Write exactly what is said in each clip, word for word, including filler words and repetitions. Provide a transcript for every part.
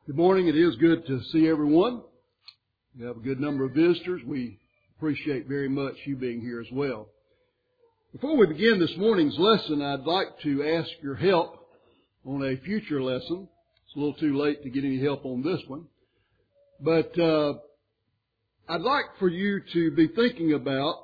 Good morning. It is good to see everyone. We have a good number of visitors. We appreciate very much you being here as well. Before we begin this morning's lesson, I'd like to ask your help on a future lesson. It's a little too late to get any help on this one. But uh, I'd like for you to be thinking about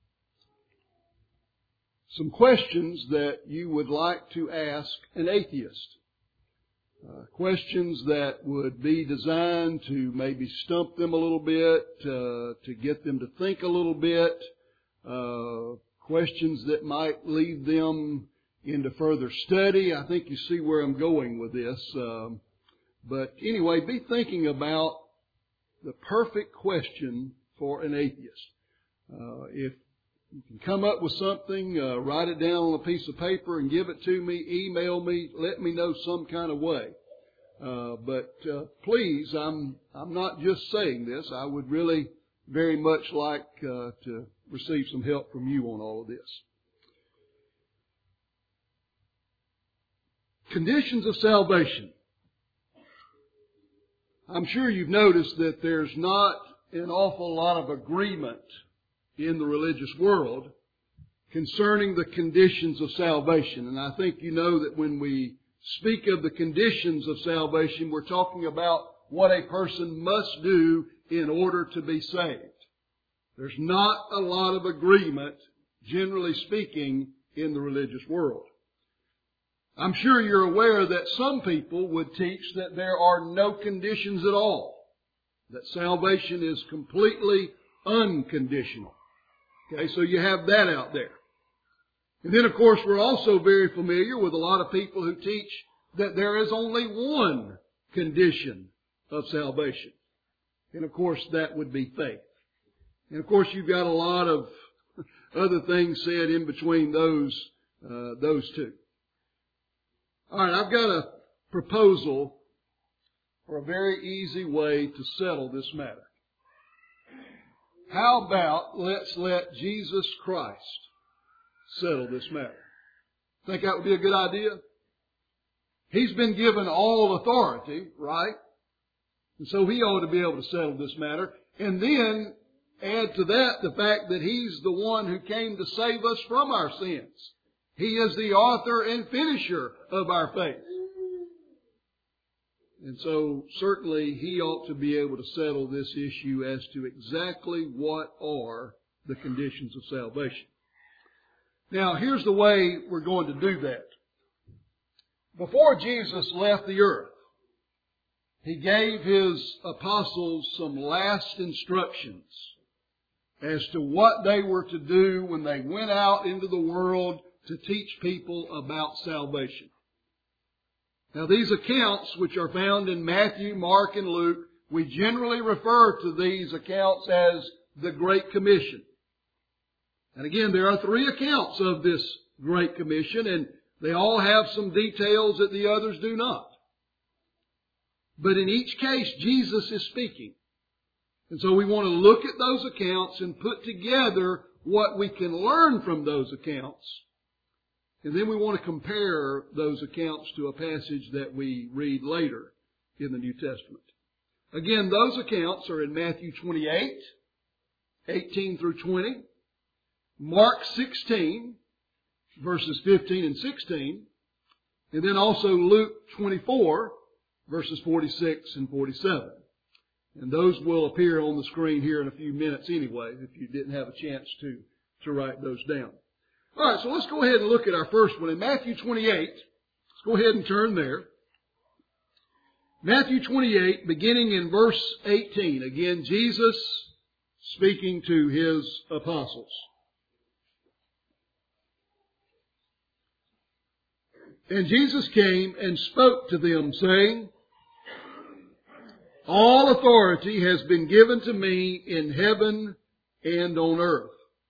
some questions that you would like to ask an atheist. Uh, questions that would be designed to maybe stump them a little bit, uh, to get them to think a little bit, uh, questions that might lead them into further study. I think you see where I'm going with this. Um, but anyway, be thinking about the perfect question for an atheist. Uh, if you can come up with something, uh, write it down on a piece of paper and give it to me, email me, let me know some kind of way. Uh, but uh, please, I'm I'm not just saying this. I would really very much like uh, to receive some help from you on all of this. Conditions of salvation. I'm sure you've noticed that there's not an awful lot of agreement in the religious world concerning the conditions of salvation. And I think you know that when we speak of the conditions of salvation, we're talking about what a person must do in order to be saved. There's not a lot of agreement, generally speaking, in the religious world. I'm sure you're aware that some people would teach that there are no conditions at all, that salvation is completely unconditional. Okay, so you have that out there. And then, of course, we're also very familiar with a lot of people who teach that there is only one condition of salvation. And, of course, that would be faith. And, of course, you've got a lot of other things said in between those, uh, those two. All right, I've got a proposal for a very easy way to settle this matter. How about let's let Jesus Christ settle this matter? Think that would be a good idea? He's been given all authority, right? And so He ought to be able to settle this matter. And then add to that the fact that He's the one who came to save us from our sins. He is the author and finisher of our faith. And so certainly He ought to be able to settle this issue as to exactly what are the conditions of salvation. Now, here's the way we're going to do that. Before Jesus left the earth, He gave His apostles some last instructions as to what they were to do when they went out into the world to teach people about salvation. Now, these accounts, which are found in Matthew, Mark, and Luke, we generally refer to these accounts as the Great Commission. And again, there are three accounts of this Great Commission, and they all have some details that the others do not. But in each case, Jesus is speaking. And so we want to look at those accounts and put together what we can learn from those accounts. And then we want to compare those accounts to a passage that we read later in the New Testament. Again, those accounts are in Matthew twenty-eight, eighteen through twenty, Mark sixteen, verses fifteen and sixteen, and then also Luke twenty-four, verses forty-six and forty-seven. And those will appear on the screen here in a few minutes anyway, if you didn't have a chance to, to write those down. All right, so let's go ahead and look at our first one. In Matthew twenty-eight, let's go ahead and turn there. Matthew twenty-eight, beginning in verse eighteen. Again, Jesus speaking to His apostles. And Jesus came and spoke to them, saying, All authority has been given to me in heaven and on earth.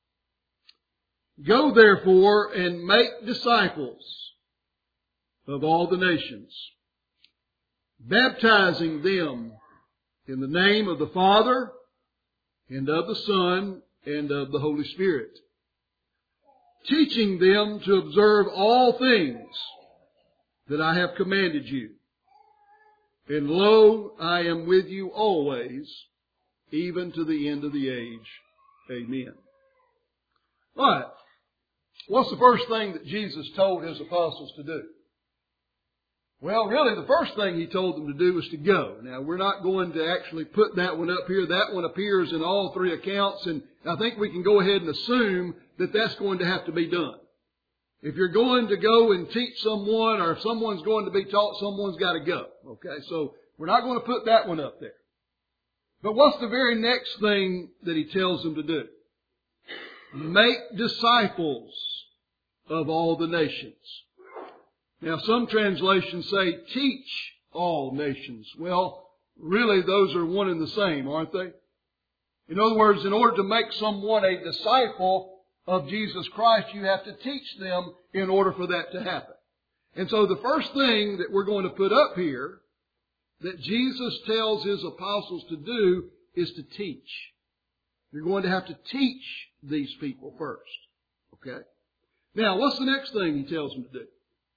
Go therefore and make disciples of all the nations, baptizing them in the name of the Father and of the Son and of the Holy Spirit, teaching them to observe all things that I have commanded you. And lo, I am with you always, even to the end of the age. Amen. All right. What's the first thing that Jesus told His apostles to do? Well, really, the first thing He told them to do was to go. Now, we're not going to actually put that one up here. That one appears in all three accounts, and I think we can go ahead and assume that that's going to have to be done. If you're going to go and teach someone, or if someone's going to be taught, someone's got to go. Okay, so we're not going to put that one up there. But what's the very next thing that He tells them to do? Make disciples of all the nations. Now, some translations say teach all nations. Well, really, those are one and the same, aren't they? In other words, in order to make someone a disciple of Jesus Christ, you have to teach them in order for that to happen. And so the first thing that we're going to put up here that Jesus tells His apostles to do is to teach. You're going to have to teach these people first. Okay? Now, what's the next thing He tells them to do?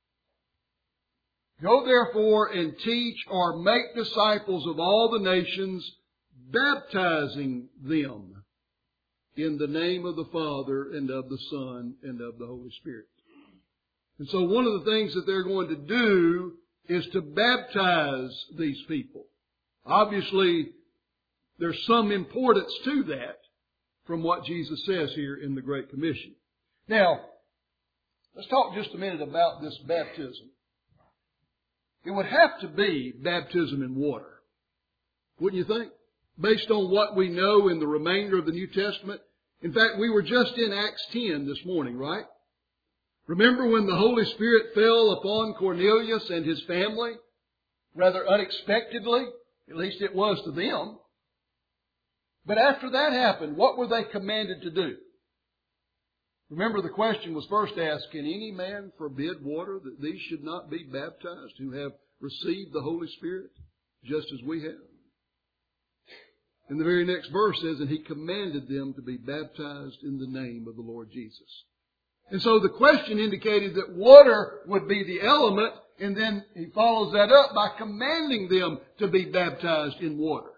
Go therefore and teach or make disciples of all the nations, baptizing them in the name of the Father and of the Son and of the Holy Spirit. And so one of the things that they're going to do is to baptize these people. Obviously, there's some importance to that from what Jesus says here in the Great Commission. Now, let's talk just a minute about this baptism. It would have to be baptism in water, wouldn't you think? Based on what we know in the remainder of the New Testament. In fact, we were just in Acts ten this morning, right? Remember when the Holy Spirit fell upon Cornelius and his family? Rather unexpectedly, at least it was to them. But after that happened, what were they commanded to do? Remember, the question was first asked, can any man forbid water that these should not be baptized who have received the Holy Spirit just as we have? And the very next verse says, and He commanded them to be baptized in the name of the Lord Jesus. And so the question indicated that water would be the element, and then He follows that up by commanding them to be baptized in water.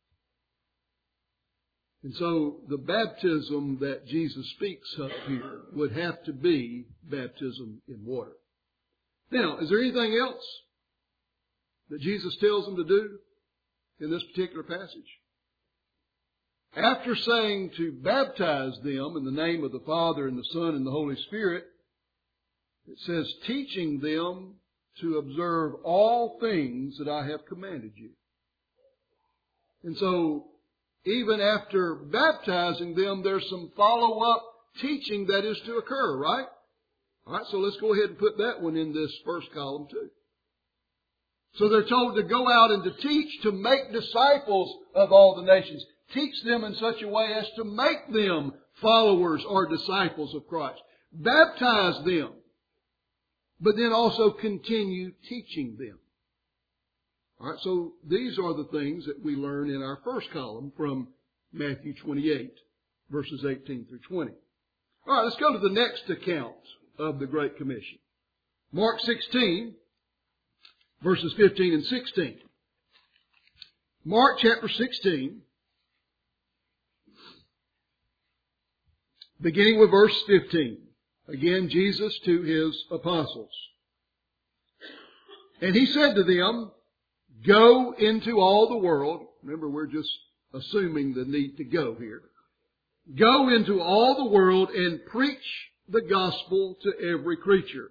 And so the baptism that Jesus speaks of here would have to be baptism in water. Now, is there anything else that Jesus tells them to do in this particular passage? After saying to baptize them in the name of the Father and the Son and the Holy Spirit, it says, teaching them to observe all things that I have commanded you. And so, even after baptizing them, there's some follow-up teaching that is to occur, right? All right, so let's go ahead and put that one in this first column too. So they're told to go out and to teach, to make disciples of all the nations. Teach them in such a way as to make them followers or disciples of Christ. Baptize them, but then also continue teaching them. All right, so these are the things that we learn in our first column from Matthew twenty-eight, verses eighteen through twenty. All right, let's go to the next account of the Great Commission. Mark sixteen, verses fifteen and sixteen. Mark chapter sixteen, beginning with verse fifteen. Again, Jesus to His apostles. And He said to them, go into all the world. Remember, we're just assuming the need to go here. Go into all the world and preach the gospel to every creature.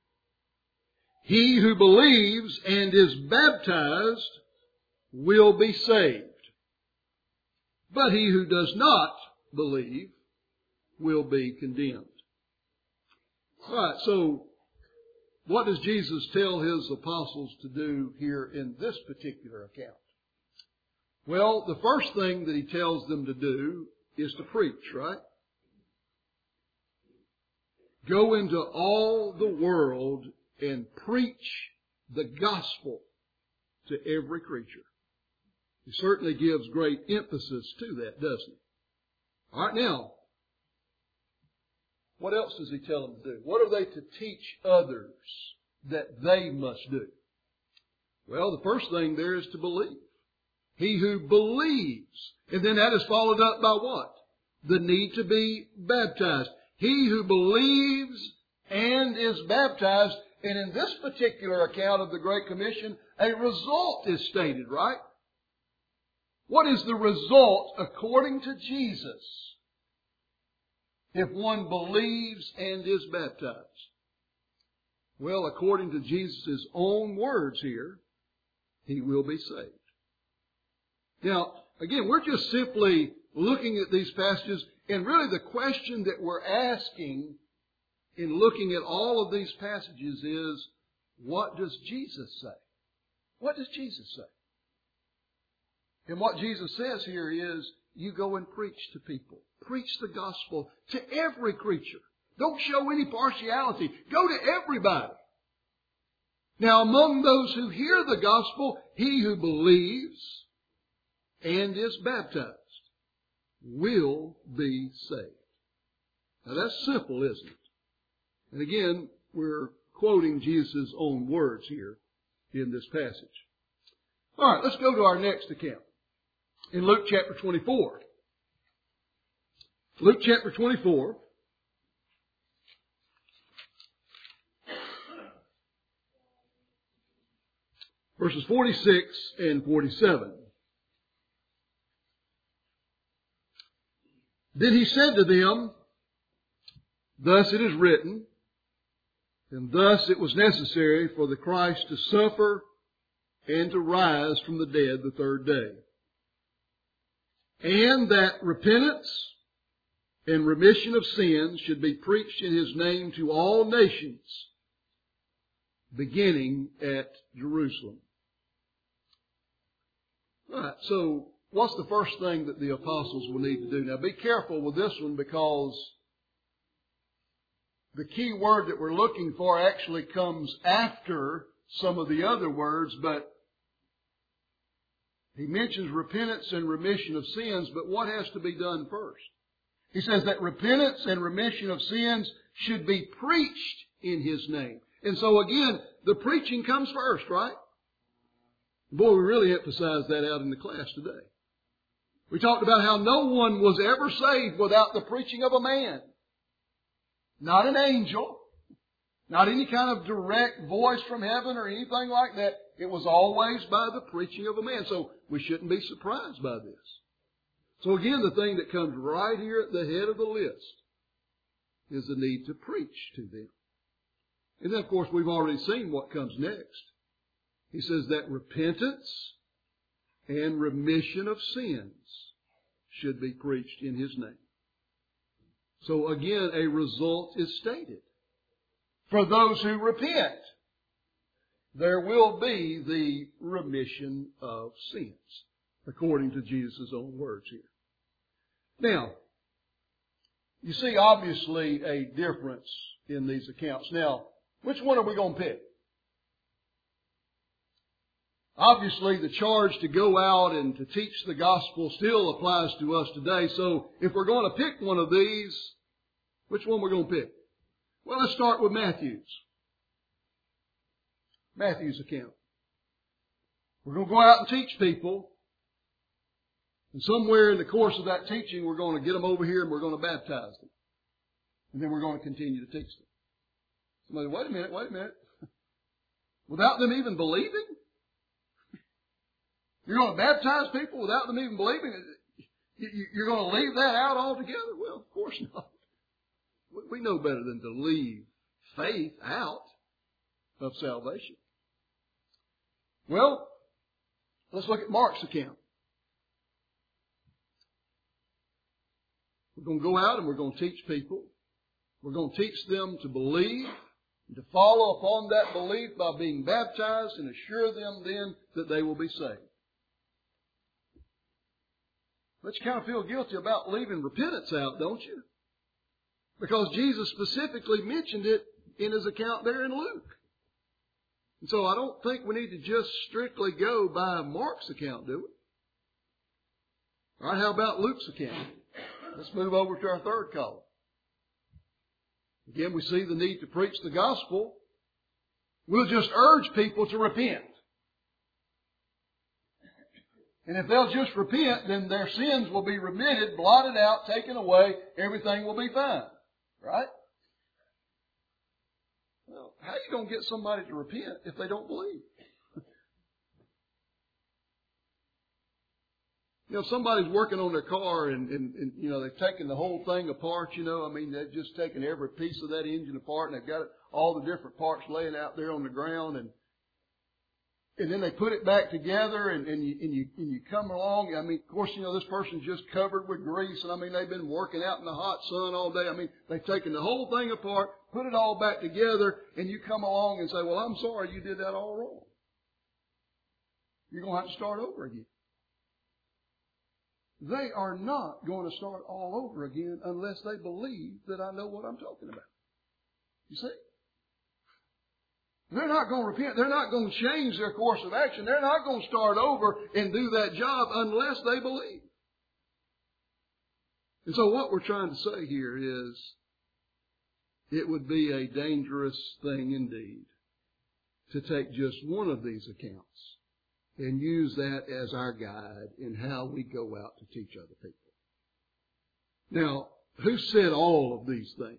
He who believes and is baptized will be saved. But he who does not believe will be condemned. All right, so what does Jesus tell His apostles to do here in this particular account? Well, the first thing that He tells them to do is to preach, right? Go into all the world and preach the gospel to every creature. He certainly gives great emphasis to that, doesn't He? All right, now, what else does He tell them to do? What are they to teach others that they must do? Well, the first thing there is to believe. He who believes. And then that is followed up by what? The need to be baptized. He who believes and is baptized. And in this particular account of the Great Commission, a result is stated, right? What is the result according to Jesus if one believes and is baptized? Well, according to Jesus' own words here, he will be saved. Now, again, we're just simply looking at these passages, and really the question that we're asking in looking at all of these passages is, what does Jesus say? What does Jesus say? And what Jesus says here is, you go and preach to people. Preach the gospel to every creature. Don't show any partiality. Go to everybody. Now, among those who hear the gospel, he who believes and is baptized will be saved. Now, that's simple, isn't it? And again, we're quoting Jesus' own words here in this passage. All right, let's go to our next account. In Luke chapter twenty-four. Luke chapter twenty-four. Verses forty-six and forty-seven. Then he said to them, thus it is written, and thus it was necessary for the Christ to suffer and to rise from the dead the third day. And that repentance and remission of sins should be preached in His name to all nations, beginning at Jerusalem. All right, so what's the first thing that the apostles will need to do? Now be careful with this one, because the key word that we're looking for actually comes after some of the other words, but he mentions repentance and remission of sins, but what has to be done first? He says that repentance and remission of sins should be preached in His name. And so again, the preaching comes first, right? Boy, we really emphasized that out in the class today. We talked about how no one was ever saved without the preaching of a man. Not an angel. Not any kind of direct voice from heaven or anything like that. It was always by the preaching of a man. So we shouldn't be surprised by this. So again, the thing that comes right here at the head of the list is the need to preach to them. And then, of course, we've already seen what comes next. He says that repentance and remission of sins should be preached in His name. So again, a result is stated. For those who repent, there will be the remission of sins, according to Jesus' own words here. Now, you see obviously a difference in these accounts. Now, which one are we going to pick? Obviously, the charge to go out and to teach the gospel still applies to us today. So, if we're going to pick one of these, which one we're going to pick? Well, let's start with Matthew's. Matthew's account. We're going to go out and teach people. And somewhere in the course of that teaching, we're going to get them over here and we're going to baptize them. And then we're going to continue to teach them. Somebody, wait a minute, wait a minute. Without them even believing? You're going to baptize people without them even believing? You're going to leave that out altogether? Well, of course not. We know better than to leave faith out of salvation. Well, let's look at Mark's account. We're going to go out and we're going to teach people. We're going to teach them to believe and to follow upon that belief by being baptized and assure them then that they will be saved. But you kind of feel guilty about leaving repentance out, don't you? Because Jesus specifically mentioned it in His account there in Luke. And so I don't think we need to just strictly go by Mark's account, do we? All right, how about Luke's account? Let's move over to our third column. Again, we see the need to preach the gospel. We'll just urge people to repent. And if they'll just repent, then their sins will be remitted, blotted out, taken away. Everything will be fine. Right? Well, how are you going to get somebody to repent if they don't believe? You know, somebody's working on their car and, and, and, you know, they've taken the whole thing apart, you know. I mean, they've just taken every piece of that engine apart and they've got it, all the different parts laying out there on the ground, and and then they put it back together, and, and, you, and, you, and you come along. I mean, of course, you know, this person's just covered with grease, and I mean, they've been working out in the hot sun all day. I mean, they've taken the whole thing apart, put it all back together, and you come along and say, well, I'm sorry, you did that all wrong. You're going to have to start over again. They are not going to start all over again unless they believe that I know what I'm talking about. You see? They're not going to repent. They're not going to change their course of action. They're not going to start over and do that job unless they believe. And so what we're trying to say here is it would be a dangerous thing indeed to take just one of these accounts and use that as our guide in how we go out to teach other people. Now, who said all of these things?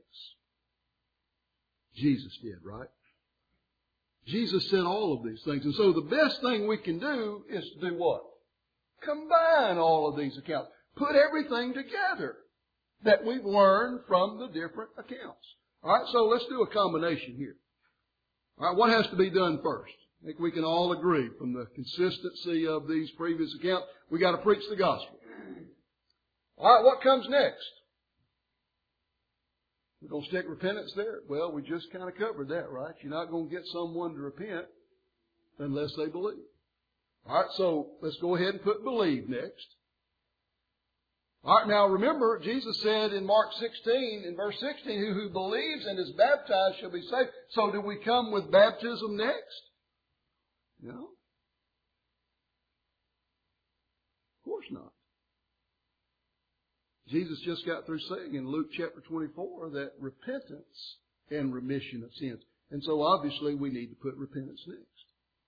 Jesus did, right? Jesus said all of these things. And so the best thing we can do is to do what? Combine all of these accounts. Put everything together that we've learned from the different accounts. All right, so let's do a combination here. All right, what has to be done first? I think we can all agree from the consistency of these previous accounts, we got to preach the gospel. All right, what comes next? We're going to stick repentance there? Well, we just kind of covered that, right? You're not going to get someone to repent unless they believe. All right, so let's go ahead and put believe next. All right, now remember, Jesus said in Mark sixteen, in verse sixteen, who, who believes and is baptized shall be saved. So do we come with baptism next? No. Of course not. Jesus just got through saying in Luke chapter twenty-four that repentance and remission of sins. And so obviously we need to put repentance next.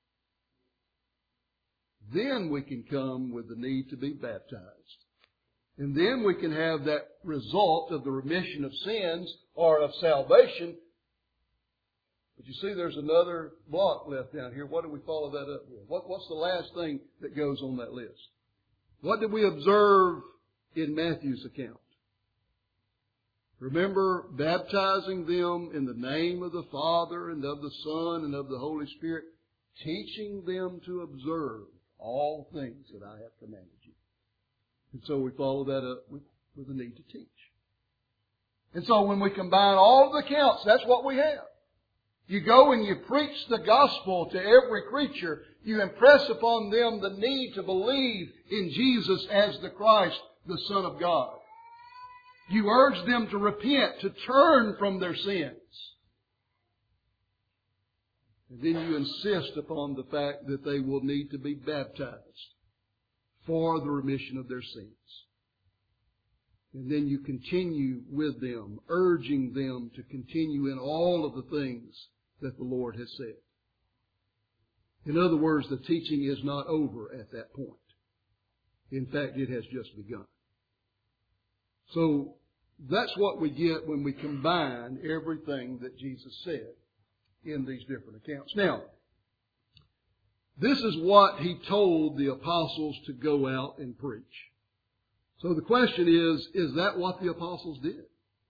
Then we can come with the need to be baptized. And then we can have that result of the remission of sins or of salvation. But you see, there's another block left down here. What do we follow that up with? What, what's the last thing that goes on that list? What did we observe in Matthew's account? Remember, baptizing them in the name of the Father and of the Son and of the Holy Spirit, teaching them to observe all things that I have commanded you. And so we follow that up with, with the need to teach. And so when we combine all of the accounts, that's what we have. You go and you preach the gospel to every creature. You impress upon them the need to believe in Jesus as the Christ, the Son of God. You urge them to repent, to turn from their sins. And then you insist upon the fact that they will need to be baptized for the remission of their sins. And then you continue with them, urging them to continue in all of the things that the Lord has said. In other words, the teaching is not over at that point. In fact, it has just begun. So that's what we get when we combine everything that Jesus said in these different accounts. Now, this is what He told the apostles to go out and preach. So the question is, is that what the apostles did?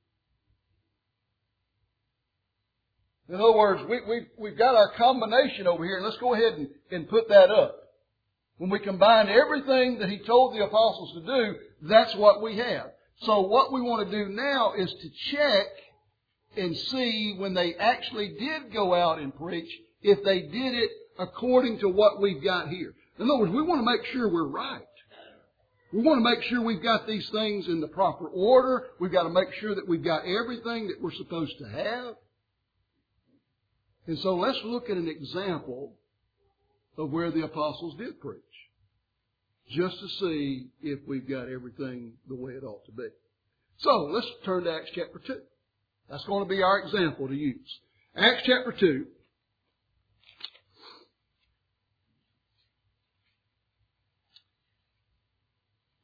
In other words, we, we've, we've got our combination over here, and let's go ahead and, and put that up. When we combine everything that He told the apostles to do, that's what we have. So what we want to do now is to check and see when they actually did go out and preach, if they did it according to what we've got here. In other words, we want to make sure we're right. We want to make sure we've got these things in the proper order. We've got to make sure that we've got everything that we're supposed to have. And so let's look at an example of where the apostles did preach, just to see if we've got everything the way it ought to be. So let's turn to Acts chapter two. That's going to be our example to use. Acts chapter two.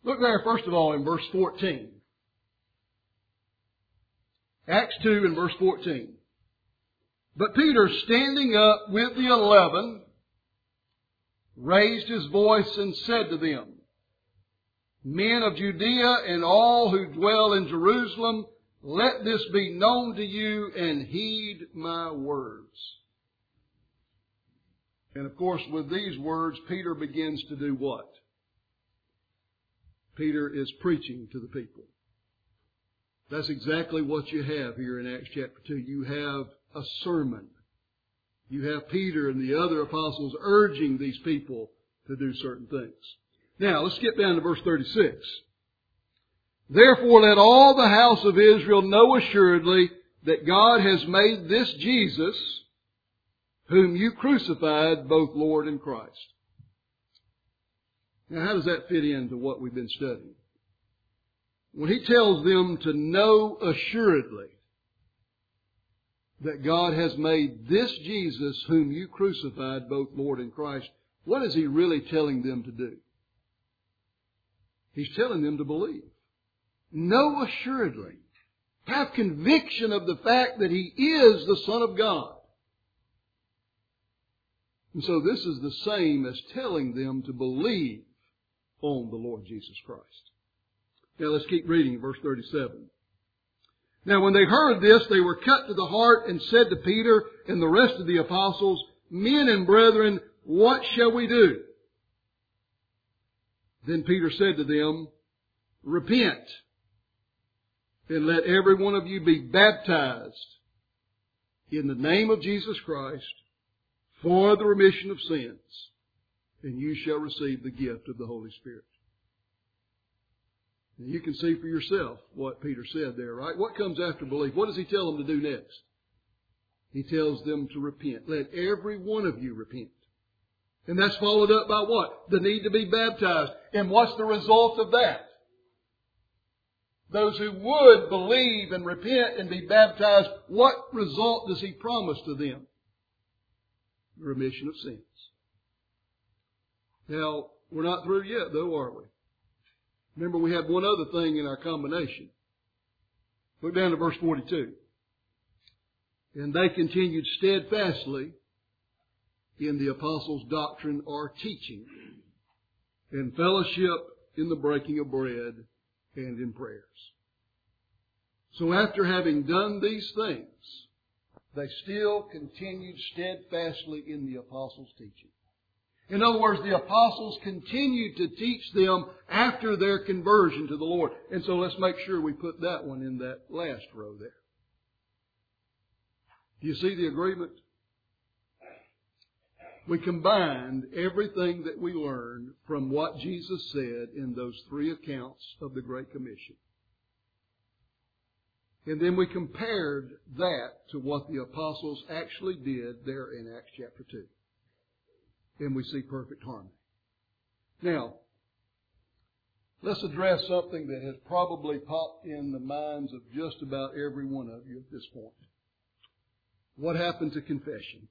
Look there, first of all, in verse fourteen. Acts two and verse fourteen. But Peter, standing up with the eleven, raised his voice and said to them, Men of Judea and all who dwell in Jerusalem, let this be known to you and heed my words. And of course, with these words, Peter begins to do what? Peter is preaching to the people. That's exactly what you have here in Acts chapter two. You have a sermon. You have Peter and the other apostles urging these people to do certain things. Now, let's get down to verse thirty-six. Therefore, let all the house of Israel know assuredly that God has made this Jesus, whom you crucified, both Lord and Christ. Now, how does that fit into what we've been studying? When he tells them to know assuredly that God has made this Jesus, whom you crucified, both Lord and Christ, what is he really telling them to do? He's telling them to believe. Know assuredly. Have conviction of the fact that he is the Son of God. And so this is the same as telling them to believe on the Lord Jesus Christ. Now let's keep reading verse thirty-seven. Now when they heard this, they were cut to the heart and said to Peter and the rest of the apostles, Men and brethren, what shall we do? Then Peter said to them, Repent, and let every one of you be baptized in the name of Jesus Christ for the remission of sins, and you shall receive the gift of the Holy Spirit. Now you can see for yourself what Peter said there, right? What comes after belief? What does he tell them to do next? He tells them to repent. Let every one of you repent. And that's followed up by what? The need to be baptized. And what's the result of that? Those who would believe and repent and be baptized, what result does he promise to them? The remission of sins. Now, we're not through yet, though, are we? Remember, we have one other thing in our combination. Look down to verse forty-two. And they continued steadfastly in the apostles' doctrine or teaching, in fellowship, in the breaking of bread, and in prayers. So after having done these things, they still continued steadfastly in the apostles' teaching. In other words, the apostles continued to teach them after their conversion to the Lord. And so let's make sure we put that one in that last row there. Do you see the agreement? We combined everything that we learned from what Jesus said in those three accounts of the Great Commission. And then we compared that to what the apostles actually did there in Acts chapter two. And we see perfect harmony. Now, let's address something that has probably popped in the minds of just about every one of you at this point. What happened to confession?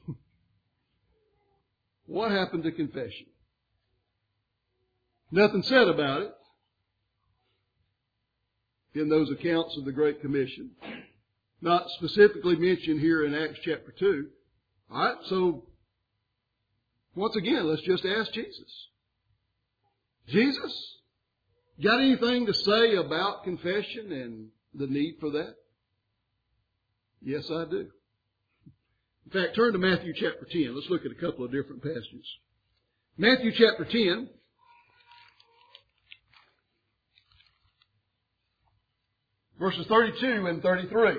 What happened to confession? Nothing said about it in those accounts of the Great Commission. Not specifically mentioned here in Acts chapter two. All right, so once again, let's just ask Jesus. Jesus, got anything to say about confession and the need for that? Yes, I do. In fact, turn to Matthew chapter ten. Let's look at a couple of different passages. Matthew chapter ten. Verses thirty-two and thirty-three.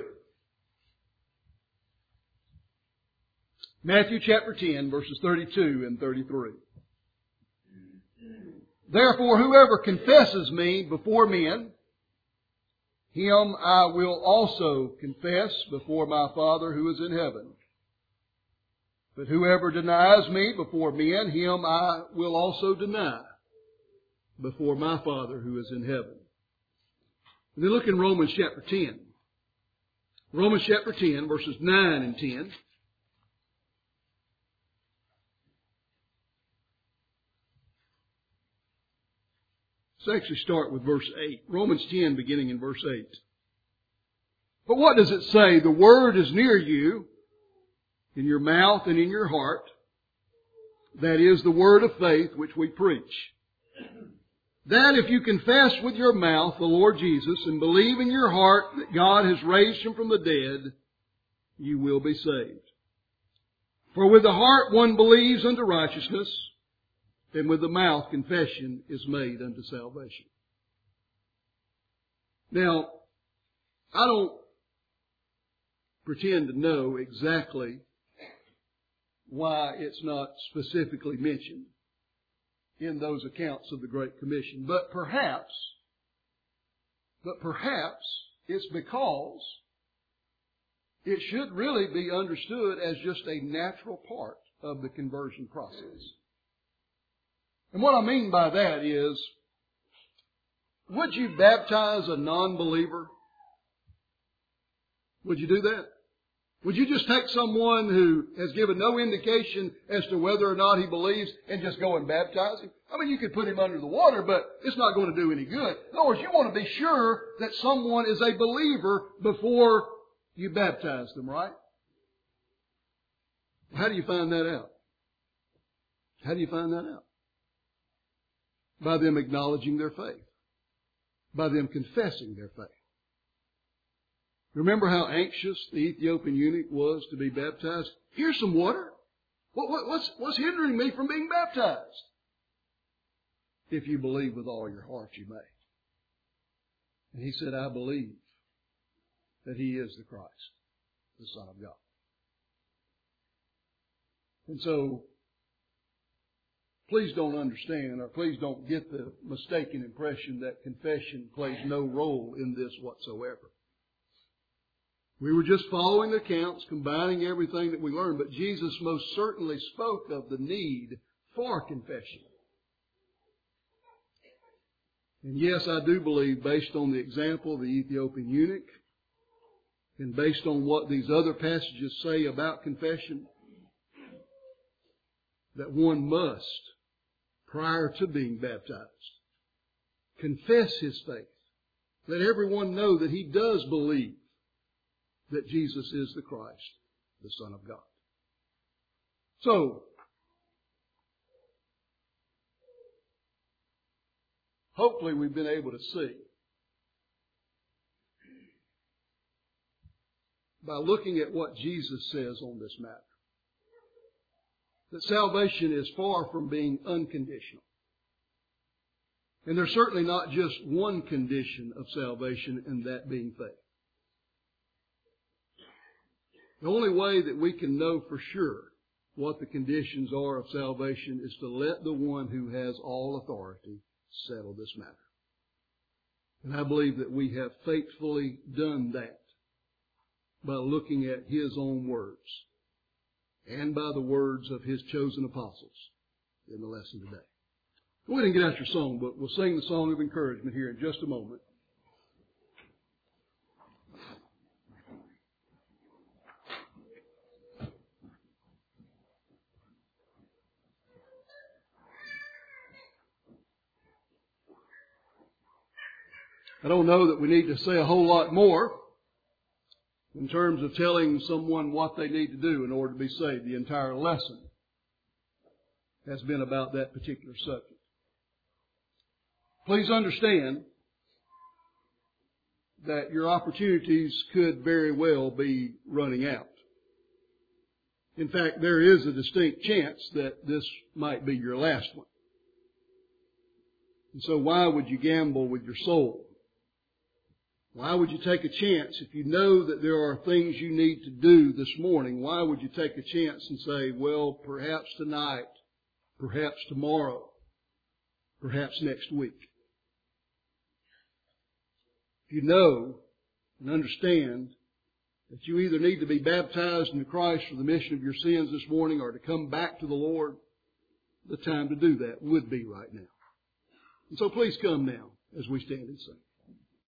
Matthew chapter ten, verses thirty-two and thirty-three. Therefore, whoever confesses me before men, him I will also confess before my Father who is in heaven. But whoever denies me before men, him I will also deny before my Father who is in heaven. And then look in Romans chapter ten. Romans chapter ten, verses nine and ten. Let's actually start with verse eight. Romans ten, beginning in verse eight. But what does it say? The word is near you, in your mouth and in your heart. That is the word of faith which we preach. That if you confess with your mouth the Lord Jesus and believe in your heart that God has raised Him from the dead, you will be saved. For with the heart one believes unto righteousness, and with the mouth confession is made unto salvation. Now, I don't pretend to know exactly why it's not specifically mentioned in those accounts of the Great Commission. But perhaps, but perhaps it's because it should really be understood as just a natural part of the conversion process. And what I mean by that is, would you baptize a non-believer? Would you do that? Would you just take someone who has given no indication as to whether or not he believes and just go and baptize him? I mean, you could put him under the water, but it's not going to do any good. In other words, you want to be sure that someone is a believer before you baptize them, right? How do you find that out? How do you find that out? By them acknowledging their faith. By them confessing their faith. Remember how anxious the Ethiopian eunuch was to be baptized? Here's some water. What, what, what's, what's hindering me from being baptized? If you believe with all your heart, you may. And he said, I believe that He is the Christ, the Son of God. And so, please don't understand, or please don't get the mistaken impression that confession plays no role in this whatsoever. We were just following the accounts, combining everything that we learned, but Jesus most certainly spoke of the need for confession. And yes, I do believe, based on the example of the Ethiopian eunuch, and based on what these other passages say about confession, that one must, prior to being baptized, confess his faith. Let everyone know that he does believe that Jesus is the Christ, the Son of God. So, hopefully we've been able to see, by looking at what Jesus says on this matter, that salvation is far from being unconditional. And there's certainly not just one condition of salvation, and that being faith. The only way that we can know for sure what the conditions are of salvation is to let the one who has all authority settle this matter. And I believe that we have faithfully done that by looking at His own words and by the words of His chosen apostles in the lesson today. Go ahead and get out your song book. We'll sing the song of encouragement here in just a moment. I don't know that we need to say a whole lot more in terms of telling someone what they need to do in order to be saved. The entire lesson has been about that particular subject. Please understand that your opportunities could very well be running out. In fact, there is a distinct chance that this might be your last one. And so why would you gamble with your soul? Why would you take a chance if you know that there are things you need to do this morning? Why would you take a chance and say, well, perhaps tonight, perhaps tomorrow, perhaps next week? If you know and understand that you either need to be baptized into Christ for the remission of your sins this morning or to come back to the Lord, the time to do that would be right now. And so please come now as we stand and sing.